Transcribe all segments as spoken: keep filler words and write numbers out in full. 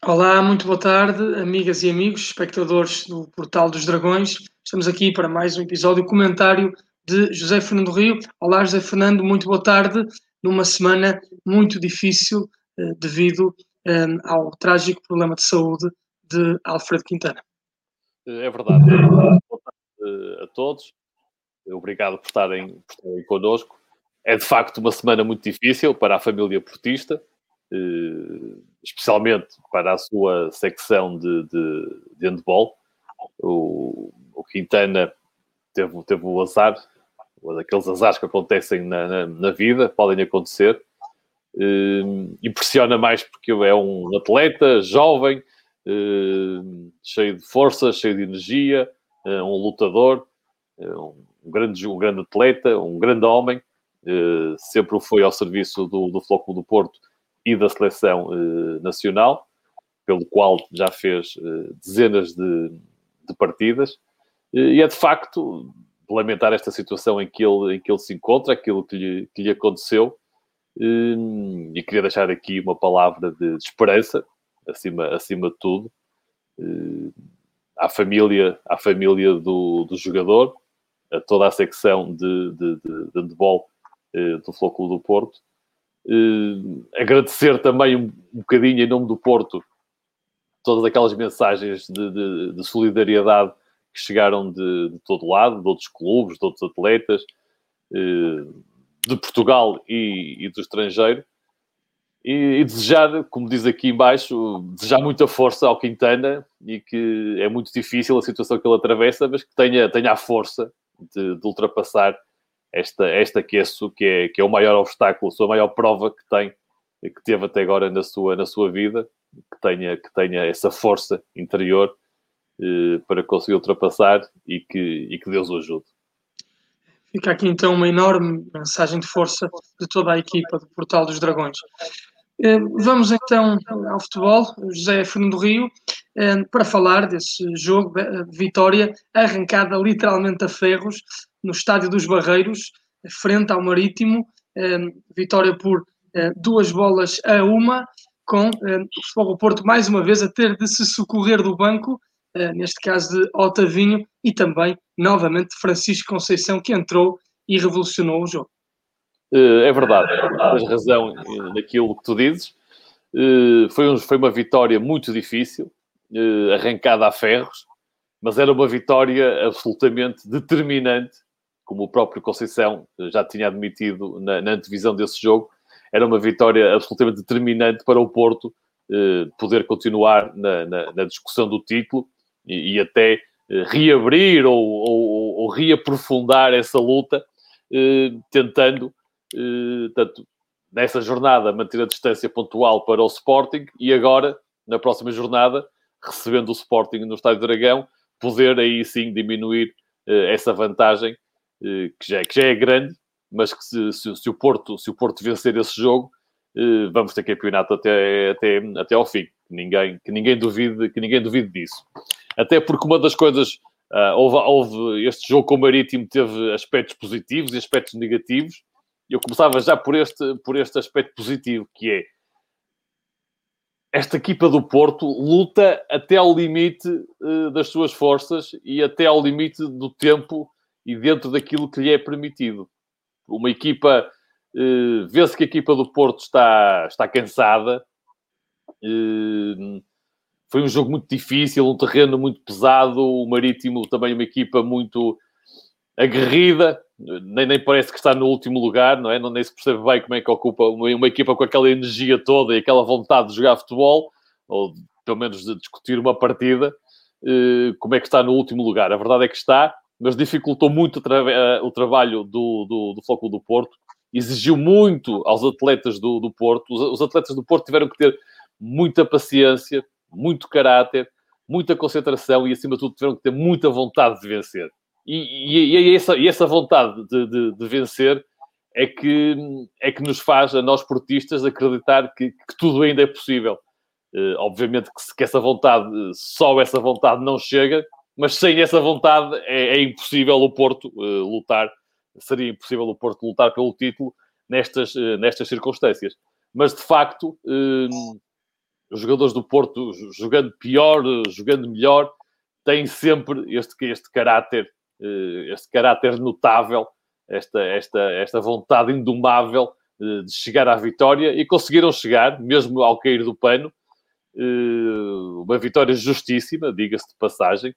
Olá, muito boa tarde, amigas e amigos, espectadores do Portal dos Dragões. Estamos aqui para mais um episódio, comentário de José Fernando Rio. Olá, José Fernando, muito boa tarde. Numa semana muito difícil eh, devido eh, ao trágico problema de saúde de Alfredo Quintana. É verdade. Boa tarde a todos. Obrigado por estarem, por estarem connosco. É de facto uma semana muito difícil para a família portista, especialmente para a sua secção de, de, de handball. O, o Quintana teve, teve o azar, daqueles azares que acontecem na, na, na vida, podem acontecer. Uh, impressiona mais porque é um atleta jovem, uh, cheio de força, cheio de energia, uh, um lutador, uh, um, grande, um grande atleta, um grande homem, uh, sempre o foi ao serviço do, do Flóculo do Porto e da seleção uh, nacional, pelo qual já fez uh, dezenas de, de partidas, uh, e é de facto de lamentar esta situação em que ele, em que ele se encontra, aquilo que lhe, que lhe aconteceu. Uh, e queria deixar aqui uma palavra de, de esperança, acima, acima de tudo, uh, à família, à família do, do jogador, a toda a secção de, de, de, de handball uh, do Flóculo do Porto. Uh, agradecer também um, um bocadinho em nome do Porto todas aquelas mensagens de, de, de solidariedade que chegaram de, de todo lado, de outros clubes, de outros atletas, uh, de Portugal e, e do estrangeiro, e, e desejar, como diz aqui em baixo, desejar muita força ao Quintana, e que é muito difícil a situação que ele atravessa, mas que tenha, tenha a força de, de ultrapassar esta, esta que, é, que, é, que é o maior obstáculo, a sua maior prova que tem, que teve até agora na sua, na sua vida, que tenha, que tenha essa força interior eh, para conseguir ultrapassar, e que, e que Deus o ajude. Fica aqui então uma enorme mensagem de força de toda a equipa do Portal dos Dragões. Vamos então ao futebol, José Fernando Rio, para falar desse jogo, vitória arrancada literalmente a ferros no Estádio dos Barreiros, frente ao Marítimo, vitória por duas bolas a uma, com o Futebol do Porto mais uma vez a ter de se socorrer do banco, neste caso de Otavinho, e também, novamente, Francisco Conceição, que entrou e revolucionou o jogo. É verdade, tens razão naquilo que tu dizes. Foi, um, foi uma vitória muito difícil, arrancada a ferros, mas era uma vitória absolutamente determinante, como o próprio Conceição já tinha admitido na, na antevisão desse jogo. Era uma vitória absolutamente determinante para o Porto poder continuar na, na, na discussão do título e, e até reabrir ou, ou, ou reaprofundar essa luta, tentando, tanto nessa jornada, manter a distância pontual para o Sporting, e agora, na próxima jornada, recebendo o Sporting no Estádio do Dragão, poder aí sim diminuir essa vantagem, que já, que já é grande, mas que se, se, se, o Porto, se o Porto vencer esse jogo, vamos ter campeonato até, até, até ao fim. Que ninguém, que, ninguém duvide, que ninguém duvide disso. Até porque uma das coisas... Uh, houve, houve este jogo com o Marítimo, teve aspectos positivos e aspectos negativos. Eu começava já por este, por este aspecto positivo, que é esta equipa do Porto luta até ao limite uh, das suas forças e até ao limite do tempo e dentro daquilo que lhe é permitido. Uma equipa, uh, vê-se que a equipa do Porto está, está cansada. Uh, Foi um jogo muito difícil, um terreno muito pesado. O Marítimo também uma equipa muito aguerrida. Nem, nem parece que está no último lugar, não é? Não, nem se percebe bem como é que ocupa uma, uma equipa com aquela energia toda e aquela vontade de jogar futebol, ou pelo menos de discutir uma partida, como é que está no último lugar. A verdade é que está, mas dificultou muito o, tra- o trabalho do, do, do Flóculo do Porto. Exigiu muito aos atletas do, do Porto. Os, os atletas do Porto tiveram que ter muita paciência, muito caráter, muita concentração e, acima de tudo, tiveram que ter muita vontade de vencer. E, e, e, essa, e essa vontade de, de, de vencer é que, é que nos faz, a nós portistas, acreditar que, que tudo ainda é possível. Uh, obviamente que, que essa vontade, só essa vontade não chega, mas sem essa vontade é, é impossível o Porto uh, lutar, seria impossível o Porto lutar pelo título nestas, uh, nestas circunstâncias. Mas, de facto... Uh, os jogadores do Porto, jogando pior, jogando melhor, têm sempre este, este caráter, este caráter notável, esta, esta, esta vontade indomável de chegar à vitória, e conseguiram chegar, mesmo ao cair do pano. Uma vitória justíssima, diga-se de passagem.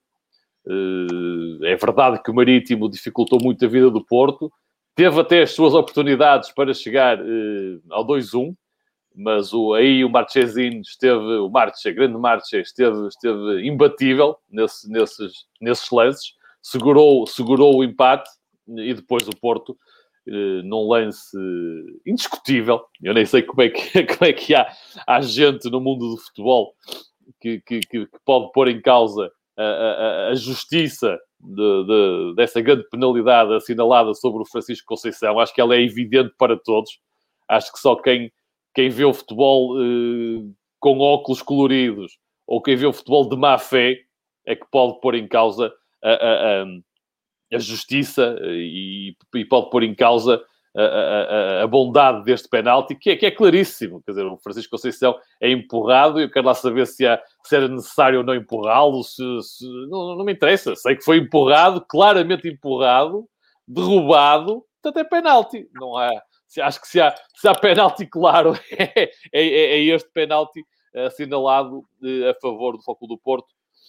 É verdade que o Marítimo dificultou muito a vida do Porto, teve até as suas oportunidades para chegar ao dois a um, mas o, aí o Marchesin esteve, o Marche, grande Marche, esteve, esteve imbatível nesse, nesses, nesses lances, segurou, segurou o empate, e depois o Porto, num lance indiscutível, eu nem sei como é que, como é que há, há gente no mundo do futebol que, que, que pode pôr em causa a, a, a justiça de, de, dessa grande penalidade assinalada sobre o Francisco Conceição. Acho que ela é evidente para todos. Acho que só quem, quem vê o futebol eh, com óculos coloridos, ou quem vê o futebol de má fé, é que pode pôr em causa a, a, a, a justiça e, e pode pôr em causa a, a, a bondade deste penalti, que é, que é claríssimo. Quer dizer, o Francisco Conceição é empurrado, e eu quero lá saber se, há, se era necessário ou não empurrá-lo, se, se, não, não me interessa. Sei que foi empurrado, claramente empurrado, derrubado, portanto é penalti. Não há, acho que se há, se há penalti claro, é, é, é este penalti assinalado a favor do Futebol do Porto,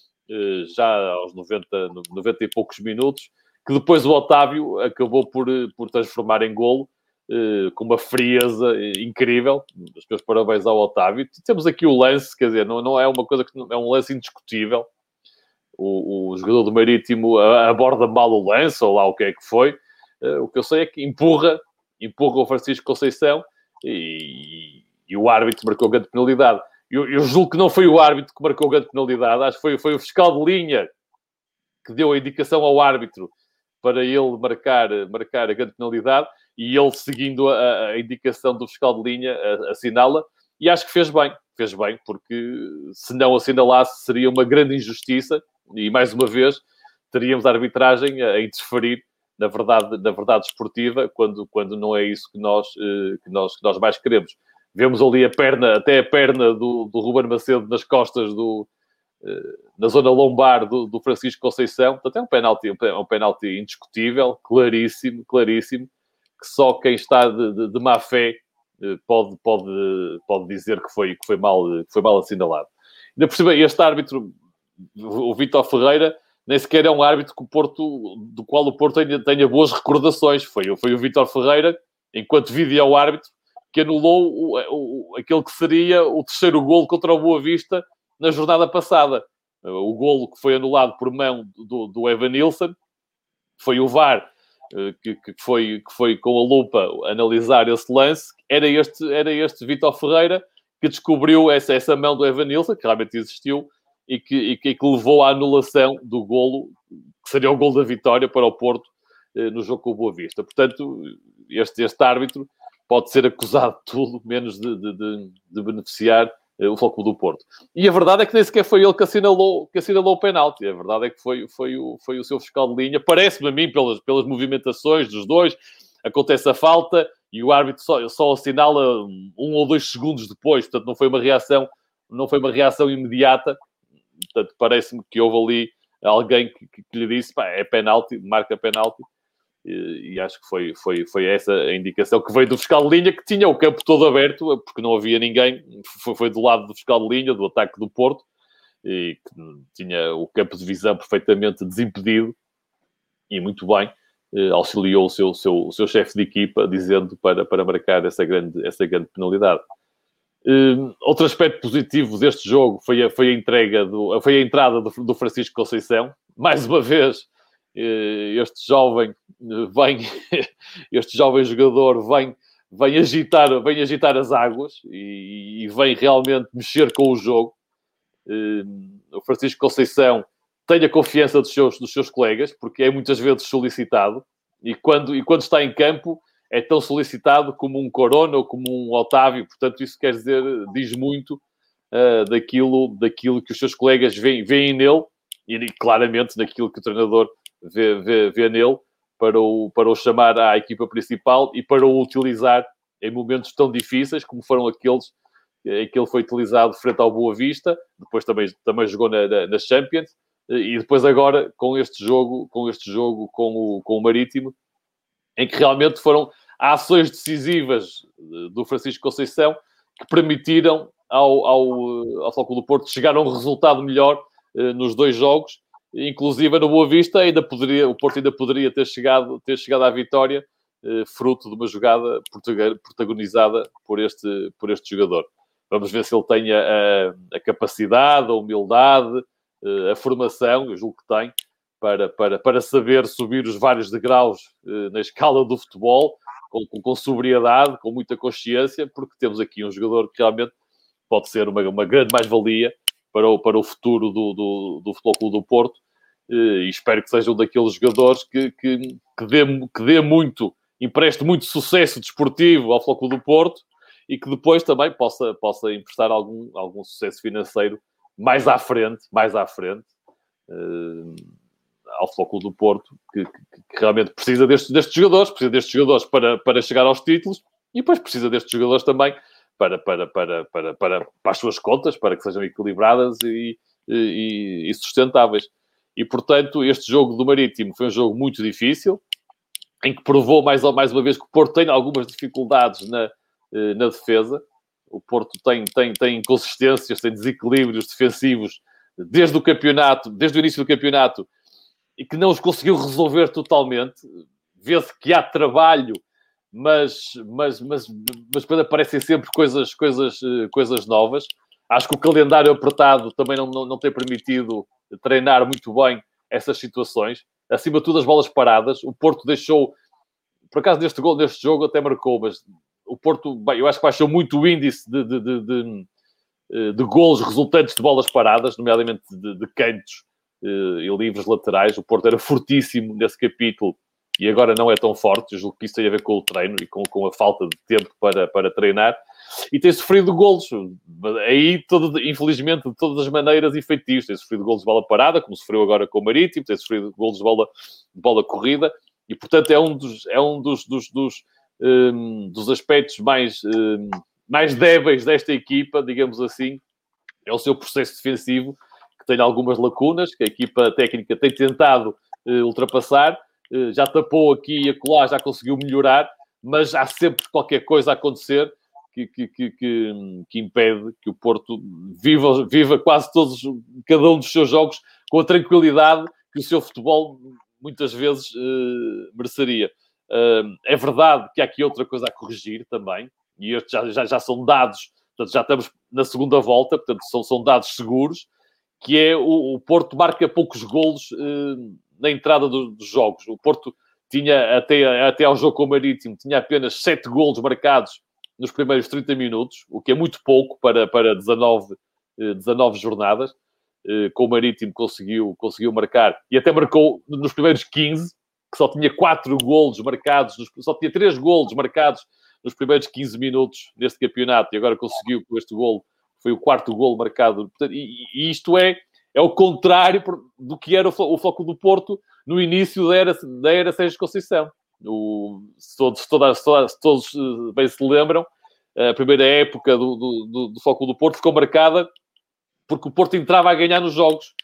já aos noventa, noventa e poucos minutos, que depois o Otávio acabou por, por transformar em golo, eh, com uma frieza incrível. Os meus parabéns ao Otávio. Temos aqui o lance, quer dizer, não, não é uma coisa que... É um lance indiscutível. O, o jogador do Marítimo aborda mal o lance, ou lá o que é que foi. Eh, o que eu sei é que empurra, empurra o Francisco Conceição, e, e o árbitro marcou a grande penalidade. Eu, eu julgo que não foi o árbitro que marcou a grande penalidade. Acho que foi, foi o fiscal de linha que deu a indicação ao árbitro para ele marcar, marcar a grande penalidade, e ele, seguindo a, a indicação do fiscal de linha, assinala, e acho que fez bem, fez bem, porque se não assinalasse seria uma grande injustiça, e mais uma vez teríamos a arbitragem a interferir na verdade, na verdade esportiva, quando, quando não é isso que nós, que, nós, que nós mais queremos. Vemos ali a perna, até a perna do, do Ruben Macedo nas costas do... na zona lombar do, do Francisco Conceição. Portanto, é um penalti, é um penalti indiscutível, claríssimo, claríssimo, que só quem está de, de, de má fé pode, pode, pode dizer que foi, que foi, mal, que foi mal assinalado. Ainda por cima, este árbitro, o Vítor Ferreira, nem sequer é um árbitro que o Porto, do qual o Porto tenha, tenha boas recordações. Foi, foi o Vítor Ferreira, enquanto vídeo árbitro, que anulou o, o, aquele que seria o terceiro golo contra o Boa Vista na jornada passada. O golo que foi anulado por mão do, do Evanilson, foi o V A R que, que, foi, que foi com a lupa analisar esse lance. Era este, era este Vítor Ferreira que descobriu essa, essa mão do Evanilson, que realmente existiu, e que, e que, que levou à anulação do golo, que seria o golo da vitória para o Porto no jogo com o Boa Vista. Portanto, este, este árbitro pode ser acusado de tudo, menos de, de, de, de beneficiar o Futebol Clube do Porto. E a verdade é que nem sequer foi ele que assinalou, que assinalou o penalti. A verdade é que foi, foi, o, foi o seu fiscal de linha. Parece-me a mim, pelas, pelas movimentações dos dois, acontece a falta e o árbitro só, só assinala um ou dois segundos depois. Portanto, não foi uma reação, não foi uma reação imediata. Portanto, parece-me que houve ali alguém que, que, que lhe disse, pá, é penalti, marca penalti. E, e acho que foi, foi, foi essa a indicação que veio do fiscal de linha, que tinha o campo todo aberto, porque não havia ninguém. Foi, foi do lado do fiscal de linha, do ataque do Porto, e que tinha o campo de visão perfeitamente desimpedido, e muito bem, eh, auxiliou o seu, seu, o seu chefe de equipa, dizendo para, para marcar essa grande, essa grande penalidade. Uh, outro aspecto positivo deste jogo foi a, foi a entrega, do, foi a entrada do, do Francisco Conceição. Mais uma vez, este jovem vem, este jovem jogador vem, vem, agitar, vem agitar as águas e, e vem realmente mexer com o jogo. O Francisco Conceição tem a confiança dos seus, dos seus colegas, porque é muitas vezes solicitado, e quando, e quando está em campo é tão solicitado como um Corona ou como um Otávio. Portanto, isso quer dizer, diz muito uh, daquilo, daquilo que os seus colegas veem, veem nele, e claramente naquilo que o treinador Vê, vê, vê nele, para o, para o chamar à equipa principal e para o utilizar em momentos tão difíceis como foram aqueles em que ele foi utilizado frente ao Boa Vista, depois também, também jogou na, na, na Champions, e depois agora com este jogo, com, este jogo com, o, com o Marítimo, em que realmente foram ações decisivas do Francisco Conceição que permitiram ao, ao, ao Futebol Clube do Porto chegar a um resultado melhor uh, nos dois jogos, inclusive no Boa Vista ainda poderia, o Porto ainda poderia ter chegado, ter chegado à vitória, uh, fruto de uma jogada protagonizada por este, por este jogador. Vamos ver se ele tem a, a capacidade, a humildade, uh, a formação, eu julgo que tem, para, para, para saber subir os vários degraus uh, na escala do futebol, com, com, com sobriedade, com muita consciência, porque temos aqui um jogador que realmente pode ser uma, uma grande mais-valia para o, para o futuro do, do, do Futebol Clube do Porto, e espero que seja um daqueles jogadores que, que, que, dê, que dê muito, empreste muito sucesso desportivo ao Futebol Clube do Porto e que depois também possa, possa emprestar algum, algum sucesso financeiro mais à frente, mais à frente, uh, ao Futebol Clube do Porto, que, que, que realmente precisa destes, destes jogadores, precisa destes jogadores para, para chegar aos títulos e depois precisa destes jogadores também Para, para, para, para, para, para as suas contas, para que sejam equilibradas e, e, e sustentáveis. E, portanto, este jogo do Marítimo foi um jogo muito difícil, em que provou mais, mais uma vez que o Porto tem algumas dificuldades na, na defesa. O Porto tem, tem, tem inconsistências, tem desequilíbrios defensivos desde o campeonato, desde o início do campeonato, e que não os conseguiu resolver totalmente. Vê-se que há trabalho, Mas, mas, mas, mas depois aparecem sempre coisas, coisas, coisas novas. Acho que o calendário apertado também não, não, não tem permitido treinar muito bem essas situações. Acima de tudo, as bolas paradas. O Porto deixou... Por acaso, neste, gol, neste jogo até marcou, mas o Porto, bem, eu acho que baixou muito o índice de, de, de, de, de golos resultantes de bolas paradas, nomeadamente de, de cantos e livres laterais. O Porto era fortíssimo nesse capítulo, e agora não é tão forte. Eu julgo que isso tem a ver com o treino e com, com a falta de tempo para, para treinar. E tem sofrido golos. Aí, todo, infelizmente, de todas as maneiras, efetivos. Tem sofrido golos de bola parada, como sofreu agora com o Marítimo. Tem sofrido golos de bola, de bola corrida. E, portanto, é um dos, é um dos, dos, dos, um, dos aspectos mais, um, mais débeis desta equipa, digamos assim. É o seu processo defensivo, que tem algumas lacunas, que a equipa técnica tem tentado uh, ultrapassar. Já tapou aqui e acolá, já conseguiu melhorar, mas há sempre qualquer coisa a acontecer que, que, que, que, que impede que o Porto viva, viva quase todos, cada um dos seus jogos com a tranquilidade que o seu futebol muitas vezes uh, mereceria. Uh, é verdade que há aqui outra coisa a corrigir também, e estes já, já, já são dados, portanto, já estamos na segunda volta, portanto, são, são dados seguros, que é o, o Porto marca poucos golos uh, na entrada do, dos jogos. O Porto tinha, até, até ao jogo com o Marítimo, tinha apenas sete golos marcados nos primeiros trinta minutos, o que é muito pouco para, para dezanove, dezanove jornadas. Com o Marítimo conseguiu, conseguiu marcar, e até marcou nos primeiros quinze, que só tinha quatro golos marcados, só tinha três golos marcados nos primeiros quinze minutos deste campeonato, e agora conseguiu com este golo, foi o quarto golo marcado. E, e isto é É o contrário do que era o Futebol do Porto no início da era, da era Sérgio Conceição. O, se, todos, todas, todas, todos bem se lembram, a primeira época do, do, do, do Futebol do Porto ficou marcada porque o Porto entrava a ganhar nos jogos.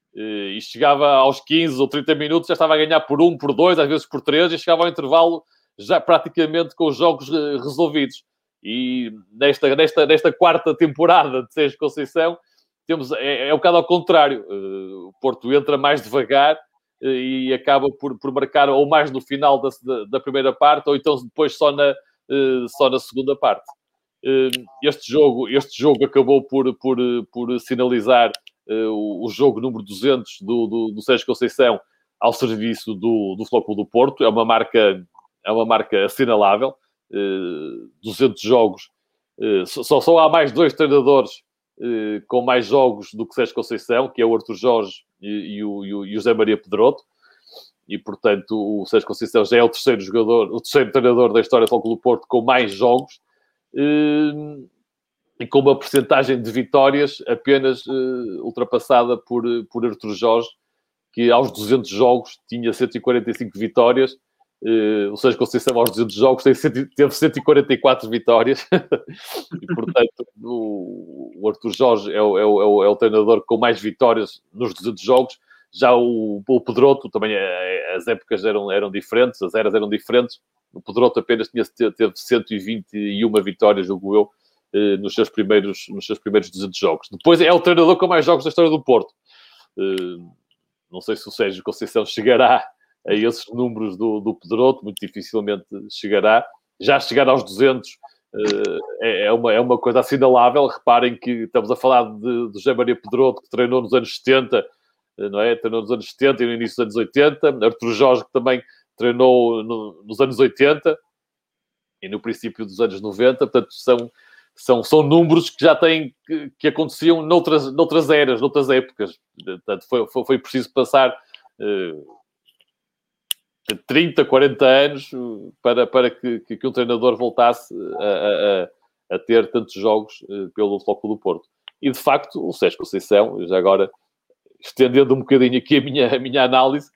E chegava aos quinze ou trinta minutos, já estava a ganhar por um, por dois, às vezes por três, e chegava ao intervalo já praticamente com os jogos resolvidos. E nesta, nesta, nesta quarta temporada de Sérgio Conceição, Temos, é, é um bocado ao contrário. Uh, o Porto entra mais devagar uh, e acaba por, por marcar ou mais no final da, da, da primeira parte, ou então depois só na, uh, só na segunda parte. Uh, este, jogo, este jogo acabou por, por, por sinalizar uh, o, o jogo número duzentos do, do, do Sérgio Conceição ao serviço do, do Futebol do Porto. É uma marca, é uma marca assinalável. Uh, duzentos jogos. Uh, só, só há mais dois treinadores Uh, com mais jogos do que Sérgio Conceição, que é o Arthur Jorge e, e, o, e o José Maria Pedroto, e portanto o Sérgio Conceição já é o terceiro jogador, o terceiro treinador da história do Futebol do Porto com mais jogos, uh, e com uma percentagem de vitórias apenas uh, ultrapassada por, por Arthur Jorge, que aos duzentos jogos tinha cento e quarenta e cinco vitórias, Uh, o Sérgio Conceição, aos duzentos jogos, teve, teve cento e quarenta e quatro vitórias. E, portanto, o, o Artur Jorge é o, é, o, é o treinador com mais vitórias nos duzentos jogos. Já o, o Pedroto, também é, as épocas eram, eram diferentes, as eras eram diferentes. O Pedroto apenas tinha, teve cento e vinte e uma vitórias, julgo eu, uh, nos, seus primeiros, nos seus primeiros duzentos jogos. Depois é o treinador com mais jogos da história do Porto. Uh, não sei se o Sérgio Conceição chegará a esses números do, do Pedroto, muito dificilmente chegará. Já chegar aos duzentos uh, é, é, uma, é uma coisa assinalável. Reparem que estamos a falar de, de José Maria Pedroto, que treinou nos anos setenta, uh, não é? Treinou nos anos setenta e no início dos anos oitenta. Artur Jorge, que também treinou no, nos anos oitenta e no princípio dos anos noventa. Portanto, são, são, são números que já têm, que, que aconteciam noutras, noutras eras, noutras épocas. Portanto, foi, foi, foi preciso passar... Uh, trinta, quarenta anos para, para que, que, que um treinador voltasse a, a, a ter tantos jogos pelo Flóculo do Porto. E, de facto, o Sérgio Conceição, já agora, estendendo um bocadinho aqui a minha, a minha análise,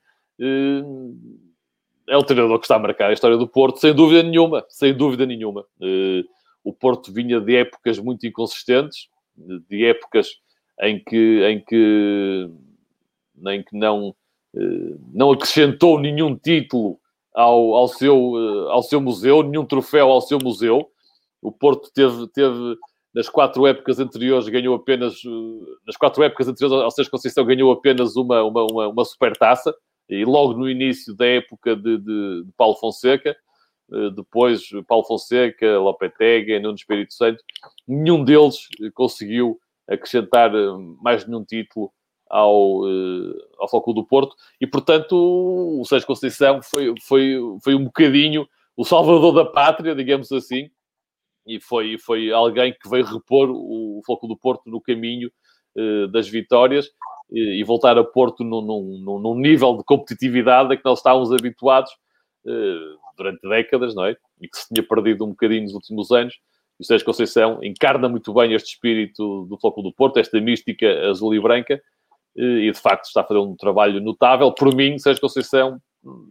é o treinador que está a marcar a história do Porto, sem dúvida nenhuma, sem dúvida nenhuma. O Porto vinha de épocas muito inconsistentes, de épocas em que, em que, em que não... não acrescentou nenhum título ao, ao, seu, ao seu museu, nenhum troféu ao seu museu. O Porto teve, teve nas quatro épocas anteriores, ganhou apenas, nas quatro épocas anteriores ao Sérgio Conceição, ganhou apenas uma, uma, uma, uma supertaça, e logo no início da época de, de, de Paulo Fonseca, depois Paulo Fonseca, Lopetegui, Nuno Espírito Santo, nenhum deles conseguiu acrescentar mais nenhum título ao, ao Flóculo do Porto, e portanto o Sérgio Conceição foi, foi, foi um bocadinho o salvador da pátria, digamos assim, e foi, foi alguém que veio repor o Flóculo do Porto no caminho uh, das vitórias e, e voltar a Porto num, num, num nível de competitividade a que nós estávamos habituados uh, durante décadas, não é? E que se tinha perdido um bocadinho nos últimos anos. O Sérgio Conceição encarna muito bem este espírito do Flóculo do Porto, esta mística azul e branca, e de facto está a fazer um trabalho notável. Por mim, Sérgio Conceição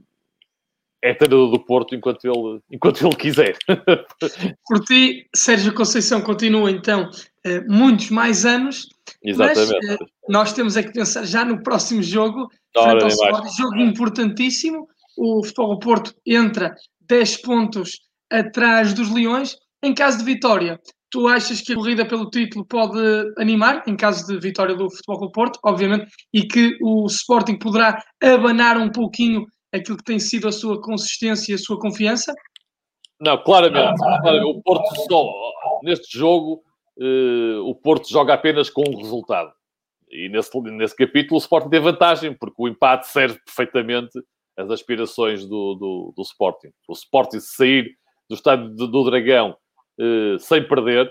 é treinador do Porto enquanto ele, enquanto ele quiser. Por ti, Sérgio Conceição continua então muitos mais anos. Exatamente. Mas nós temos é que pensar já no próximo jogo, frente ao Sporting, jogo importantíssimo. O Futebol do Porto entra dez pontos atrás dos Leões. Em caso de vitória, tu achas que a corrida pelo título pode animar, em caso de vitória do Futebol do Porto, obviamente, e que o Sporting poderá abanar um pouquinho aquilo que tem sido a sua consistência e a sua confiança? Não, claramente. claramente o Porto só, neste jogo, uh, o Porto joga apenas com um resultado. E nesse, nesse capítulo o Sporting tem vantagem, porque o empate serve perfeitamente às aspirações do, do, do Sporting. O Sporting, se sair do estádio do, do Dragão Uh, sem perder,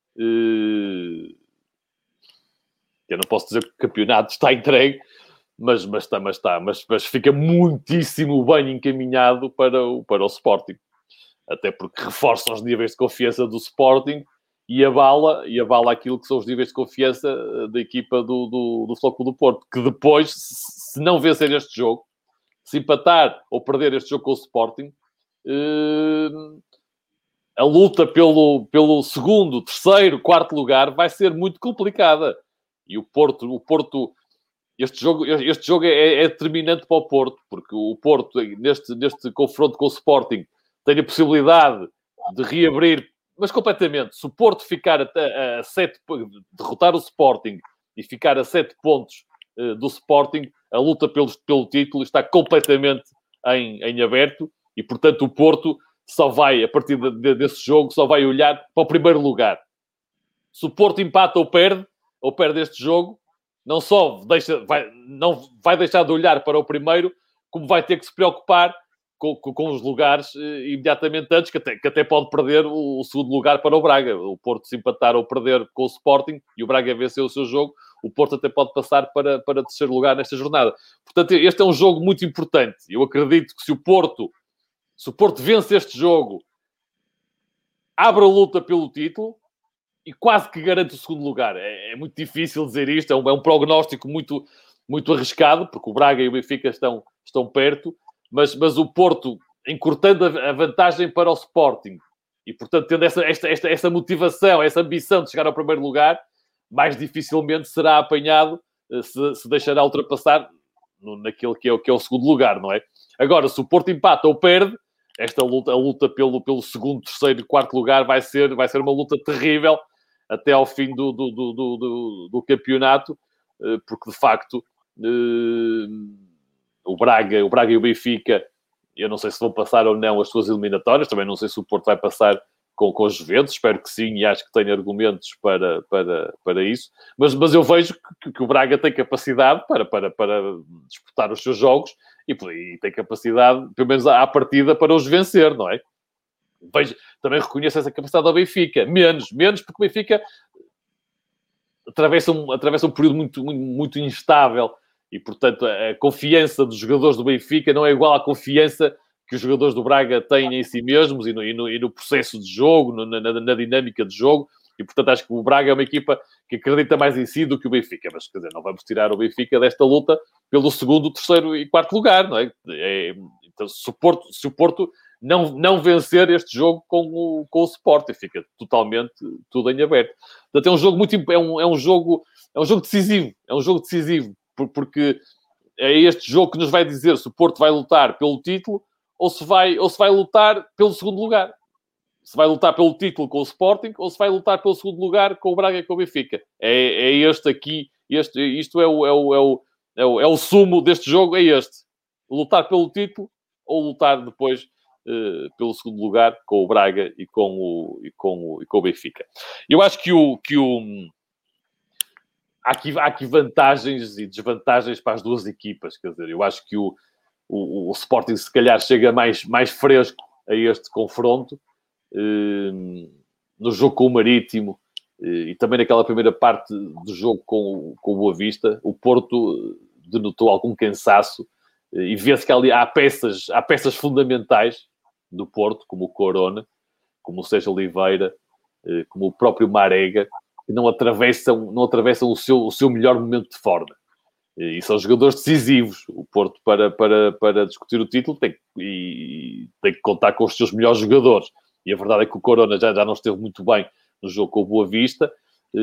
uh, eu não posso dizer que o campeonato está entregue, mas, mas, está, mas, está, mas, mas fica muitíssimo bem encaminhado para o, para o Sporting, até porque reforça os níveis de confiança do Sporting e abala, e abala aquilo que são os níveis de confiança da equipa do, do, do Flóculo do Porto, que depois, se não vencer este jogo, se empatar ou perder este jogo com o Sporting, uh, a luta pelo, pelo segundo, terceiro, quarto lugar vai ser muito complicada. E o Porto, o Porto este jogo, este jogo é, é determinante para o Porto, porque o Porto, neste, neste confronto com o Sporting, tem a possibilidade de reabrir, mas completamente. Se o Porto ficar a, a sete, derrotar o Sporting e ficar a sete pontos uh, do Sporting, a luta pelo, pelo título está completamente em, em aberto, e, portanto, o Porto só vai, a partir de, de, desse jogo, só vai olhar para o primeiro lugar. Se o Porto empata ou perde, ou perde este jogo, não só deixa, vai, não vai deixar de olhar para o primeiro, como vai ter que se preocupar com, com, com os lugares eh, imediatamente antes, que até, que até pode perder o, o segundo lugar para o Braga. O Porto, se empatar ou perder com o Sporting, e o Braga vencer o seu jogo, o Porto até pode passar para, para terceiro lugar nesta jornada. Portanto, este é um jogo muito importante. Eu acredito que se o Porto Se o Porto vence este jogo, abre a luta pelo título e quase que garante o segundo lugar. É, é muito difícil dizer isto, é um, é um prognóstico muito, muito arriscado, porque o Braga e o Benfica estão, estão perto, mas, mas o Porto, encurtando a vantagem para o Sporting. E, portanto, tendo essa, esta, esta, essa motivação, essa ambição de chegar ao primeiro lugar, mais dificilmente será apanhado, se, se deixará ultrapassar no, naquele que é, que é o segundo lugar, não é? Agora, se o Porto empata ou perde, esta luta, a luta pelo, pelo segundo, terceiro e quarto lugar vai ser, vai ser uma luta terrível até ao fim do, do, do, do, do, do campeonato, porque, de facto, o Braga, o Braga e o Benfica, eu não sei se vão passar ou não as suas eliminatórias, também não sei se o Porto vai passar com, com os Juventus, espero que sim, e acho que tem argumentos para, para, para isso, mas, mas eu vejo que, que o Braga tem capacidade para, para, para disputar os seus jogos e, e tem capacidade, pelo menos à partida, para os vencer, não é? Vejo, também reconheço essa capacidade ao Benfica, menos, menos porque o Benfica atravessa um, atravessa um período muito, muito, muito instável. E, portanto, a confiança dos jogadores do Benfica não é igual à confiança que os jogadores do Braga têm em si mesmos e no, e no, e no processo de jogo, no, na, na dinâmica de jogo. E, portanto, acho que o Braga é uma equipa que acredita mais em si do que o Benfica. Mas, quer dizer, não vamos tirar o Benfica desta luta pelo segundo, terceiro e quarto lugar, não é? é então, se o Porto, se o Porto não, não vencer este jogo com o, com o Sporting, fica totalmente tudo em aberto. Portanto, é um jogo muito... É um, é um jogo, é um jogo decisivo. É um jogo decisivo. Porque é este jogo que nos vai dizer se o Porto vai lutar pelo título ou se vai, ou se vai lutar pelo segundo lugar. Se vai lutar pelo título com o Sporting ou se vai lutar pelo segundo lugar com o Braga e com o Benfica. É, é este aqui, este, isto é o, é, o, é, o, é, o, é o sumo deste jogo, é este. Lutar pelo título ou lutar depois uh, pelo segundo lugar com o Braga e com o, e com o, e com o Benfica. Eu acho que o... Que o Há aqui, há aqui vantagens e desvantagens para as duas equipas. Quer dizer, eu acho que o, o, o Sporting, se calhar, chega mais, mais fresco a este confronto. Eh, no jogo com o Marítimo eh, e também naquela primeira parte do jogo com, com o Boa Vista, o Porto denotou algum cansaço eh, e vê-se que ali há peças, há peças fundamentais do Porto, como o Corona, como o Sérgio Oliveira, eh, como o próprio Marega, que não atravessam, não atravessam o, seu, o seu melhor momento de forma. E são jogadores decisivos. O Porto, para, para, para discutir o título, tem, e, tem que contar com os seus melhores jogadores. E a verdade é que o Corona já, já não esteve muito bem no jogo com o Boa Vista,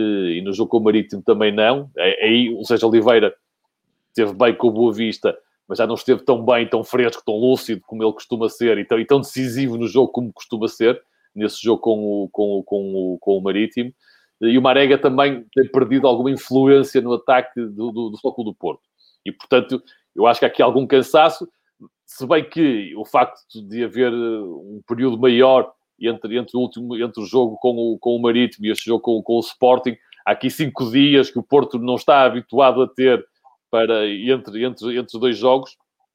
e no jogo com o Marítimo também não. Aí o Sérgio Oliveira esteve bem com o Boa Vista, mas já não esteve tão bem, tão fresco, tão lúcido como ele costuma ser, e tão, e tão decisivo no jogo como costuma ser, nesse jogo com o, com, com o, com o Marítimo. E o Marega também tem perdido alguma influência no ataque do, do, do Futebol do Porto. E, portanto, eu acho que há aqui algum cansaço, se bem que o facto de haver um período maior entre, entre, o, último, entre o jogo com o, com o Marítimo e este jogo com, com o Sporting, há aqui cinco dias que o Porto não está habituado a ter para, entre, entre, entre os dois jogos.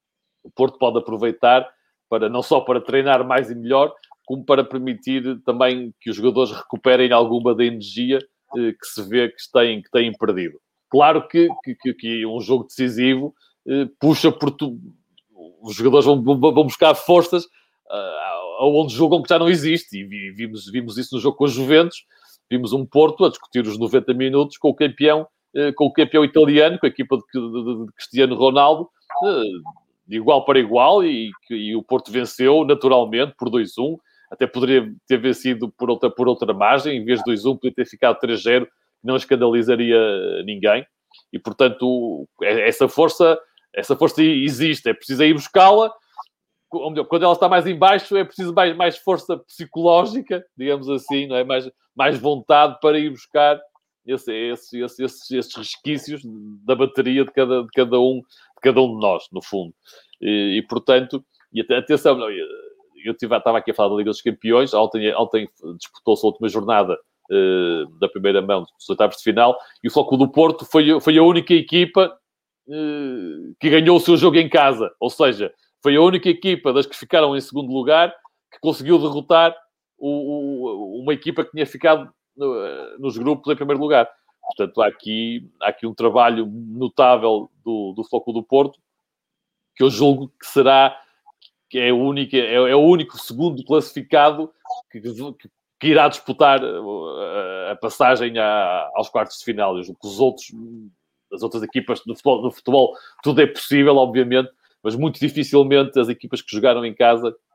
O Porto pode aproveitar para, não só para treinar mais e melhor, como para permitir também que os jogadores recuperem alguma da energia eh, que se vê que têm, que têm perdido. Claro que, que, que um jogo decisivo eh, puxa por tu... Os jogadores vão, vão buscar forças uh, onde jogam que já não existe. E vimos, vimos isso no jogo com os Juventus. Vimos um Porto a discutir os noventa minutos com o campeão, eh, com o campeão italiano, com a equipa de, de, de Cristiano Ronaldo, eh, de igual para igual, e, e o Porto venceu naturalmente por dois a um. Até poderia ter vencido por outra, por outra margem, em vez de dois a um, poderia ter ficado três a zero, que não escandalizaria ninguém. E, portanto, essa força, essa força existe, é preciso ir buscá-la. Ou melhor, quando ela está mais em baixo, é preciso mais, mais força psicológica, digamos assim, não é? mais, mais vontade para ir buscar esse, esse, esse, esses, esses resquícios da bateria de cada, de, cada um, de cada um de nós, no fundo. E, e portanto, e atenção, não, eu tive, estava aqui a falar da Liga dos Campeões. Ontem, ontem disputou-se a última jornada uh, da primeira mão dos oitavos de final, e o Futebol do Porto foi, foi a única equipa uh, que ganhou o seu jogo em casa. Ou seja, foi a única equipa das que ficaram em segundo lugar que conseguiu derrotar o, o, uma equipa que tinha ficado no, nos grupos em primeiro lugar. Portanto, há aqui, há aqui um trabalho notável do, do Futebol do Porto, que eu julgo que será... que é, única, é, é o único segundo classificado que, que, que irá disputar a, a passagem a, aos quartos de final. Eu julgo que os outros, as outras equipas do futebol, do futebol, tudo é possível, obviamente, mas muito dificilmente as equipas que jogaram em casa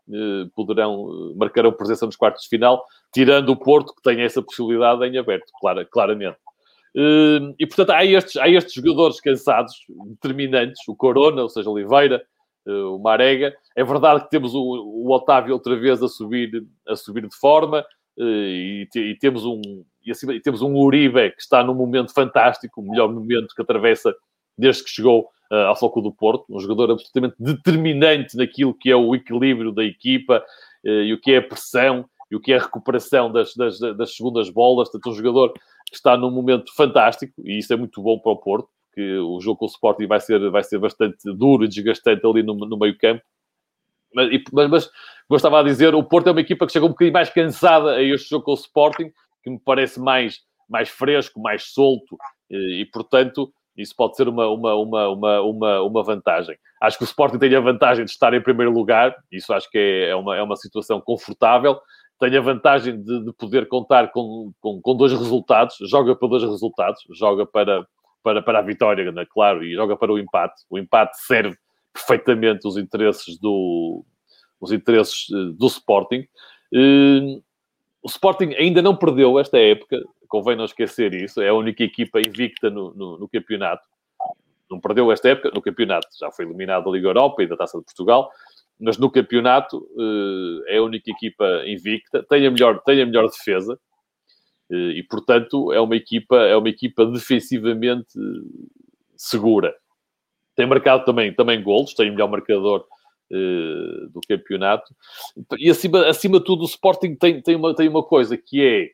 uh, poderão, uh, marcarão presença nos quartos de final, tirando o Porto, que tem essa possibilidade em aberto, clara, claramente. Uh, e, portanto, há estes, há estes jogadores cansados, determinantes, o Corona, ou seja, Oliveira, uh, o Marega. É verdade que temos o, o Otávio outra vez a subir, a subir de forma, uh, e, te, e temos um... E, acima, e temos um Uribe que está num momento fantástico, o melhor momento que atravessa desde que chegou uh, ao Futebol Clube do Porto, um jogador absolutamente determinante naquilo que é o equilíbrio da equipa, uh, e o que é a pressão, e o que é a recuperação das, das, das segundas bolas. Portanto, um jogador que está num momento fantástico, e isso é muito bom para o Porto, porque o jogo com o Sporting vai ser, vai ser bastante duro e desgastante ali no, no meio campo. Mas, mas, mas, como eu estava a dizer, o Porto é uma equipa que chegou um bocadinho mais cansada a este jogo com o Sporting, que me parece mais, mais fresco, mais solto, e, e portanto, isso pode ser uma, uma, uma, uma, uma, uma vantagem. Acho que o Sporting tem a vantagem de estar em primeiro lugar, isso acho que é, é, uma, é uma situação confortável. Tem a vantagem de, de poder contar com, com, com dois resultados, joga para dois resultados, joga para, para, para a vitória, né? Claro, e joga para o empate. O empate serve perfeitamente os interesses do, os interesses do Sporting. E, o Sporting ainda não perdeu esta época, convém não esquecer isso, é a única equipa invicta no, no, no campeonato. Não perdeu esta época no campeonato, já foi eliminado da Liga Europa e da Taça de Portugal, mas no campeonato é a única equipa invicta, tem a melhor, tem a melhor defesa, e portanto é uma equipa, é uma equipa defensivamente segura. Tem marcado também, também golos, tem o melhor marcador Uh, do campeonato, e acima, acima de tudo o Sporting tem, tem, uma, tem uma coisa que é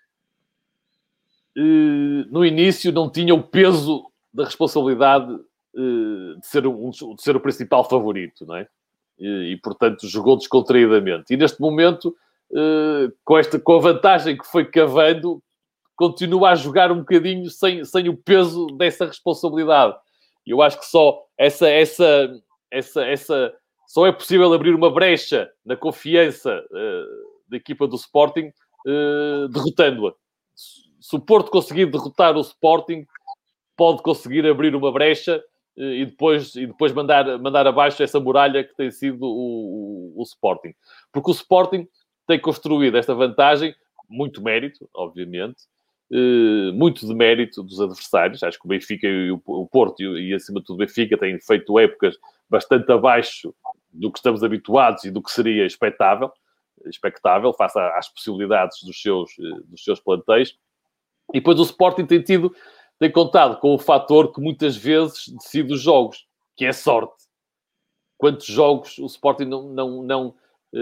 uh, no início não tinha o peso da responsabilidade uh, de, ser um, de ser o principal favorito, não é? E, e portanto jogou descontraídamente, e neste momento uh, com, esta, com a vantagem que foi cavando, continua a jogar um bocadinho sem, sem o peso dessa responsabilidade. E eu acho que só essa, essa, essa, essa só é possível abrir uma brecha na confiança uh, da equipa do Sporting, uh, derrotando-a. Se o Porto conseguir derrotar o Sporting, pode conseguir abrir uma brecha uh, e depois, e depois mandar, mandar abaixo essa muralha que tem sido o, o, o Sporting. Porque o Sporting tem construído esta vantagem, muito mérito, obviamente, uh, muito de mérito dos adversários. Acho que o Benfica e o, o Porto, e, e acima de tudo o Benfica, têm feito épocas bastante abaixo do que estamos habituados e do que seria expectável, expectável face às possibilidades dos seus, dos seus plantéis. E depois o Sporting tem tido, tem contado com o fator que muitas vezes decide os jogos, que é sorte. Quantos jogos o Sporting não, não, não,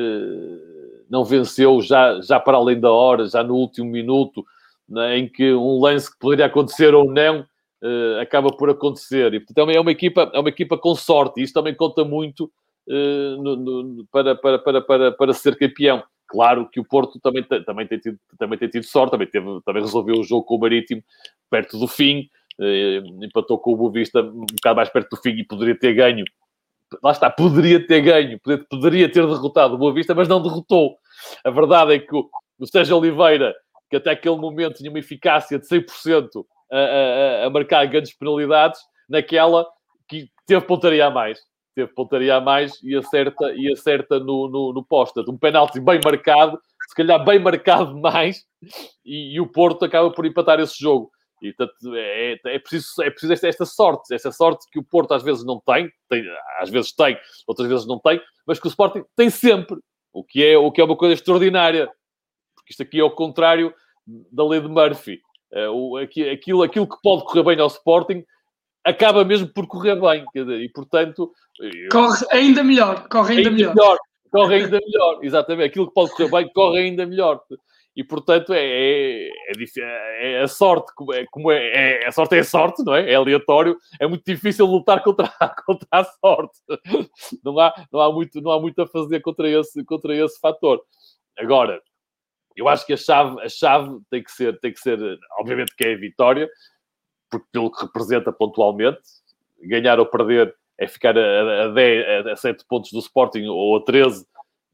eh, não venceu já, já para além da hora, já no último minuto, né, em que um lance que poderia acontecer ou não, eh, acaba por acontecer. E portanto é uma equipa, é uma equipa com sorte, e isso também conta muito Uh, no, no, para, para, para, para, para ser campeão. Claro que o Porto também, te, também, tem, tido, também tem tido sorte, também, teve, também resolveu o jogo com o Marítimo perto do fim, uh, empatou com o Boa Vista um bocado mais perto do fim e poderia ter ganho. Lá está, poderia ter ganho, poderia, poderia ter derrotado o Boa Vista, mas não derrotou. A verdade é que o, o Sérgio Oliveira, que até aquele momento tinha uma eficácia de cem por cento a, a, a marcar grandes penalidades, naquela que teve pontaria a mais. Teve pontaria a mais e acerta, e acerta no, no, no poste. Um penalti bem marcado, se calhar bem marcado mais, e, e o Porto acaba por empatar esse jogo. E, portanto, é, é preciso, é preciso esta, esta sorte, esta sorte que o Porto às vezes não tem, tem, às vezes tem, outras vezes não tem, mas que o Sporting tem sempre, o que é, o que é uma coisa extraordinária. Porque isto aqui é o contrário da lei de Murphy. É, o, aquilo, aquilo que pode correr bem ao Sporting acaba mesmo por correr bem, quer dizer, e portanto... Corre ainda melhor, corre ainda, ainda melhor. melhor. Corre ainda melhor, exatamente. Aquilo que pode correr bem, corre ainda melhor. E portanto, é, é, é, é a sorte, como é, como é, é, a sorte é a sorte, não é? É aleatório, é muito difícil lutar contra, contra a sorte. Não há, não, há muito, não há muito a fazer contra esse, contra esse fator. Agora, eu acho que a chave, a chave tem que ser, tem que ser, obviamente que é a vitória, porque pelo que representa pontualmente, ganhar ou perder é ficar a, a, dez, a sete pontos do Sporting ou a treze,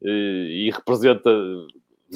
e representa,